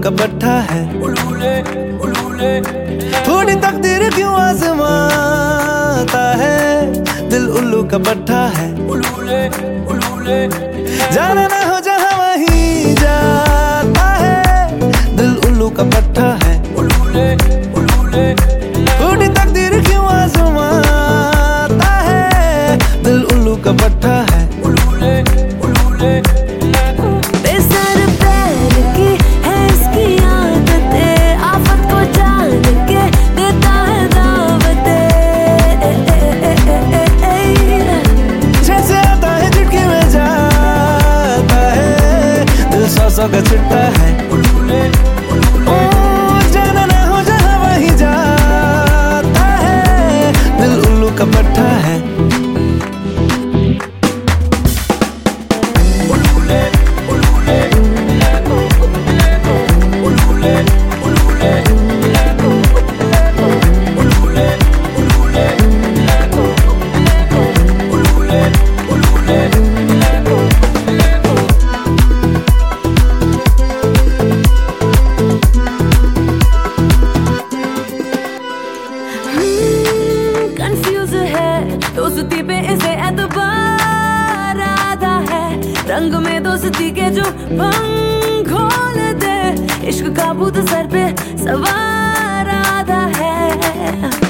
का पट्टा है। थोड़ी तकदीर क्यों आजमाता है, दिल उल्लू का पट्टा है। जाना ना हो जहाँ वहीं जाता है, दिल उल्लू का पट्टा है। थोड़ी तकदीर क्यों आजमाता है, दिल उल्लू का पट्टा है। सौ का चिट्टा है। ओ जाना ना हो जहाँ वहीं जाता है, दिल उल्लू का पट्टा है। दोस्ती पे इसे एतबार आधा है, रंग में दोस्ती के जो भंग खोल दे, इश्क का भूत सर पे सवार आधा है।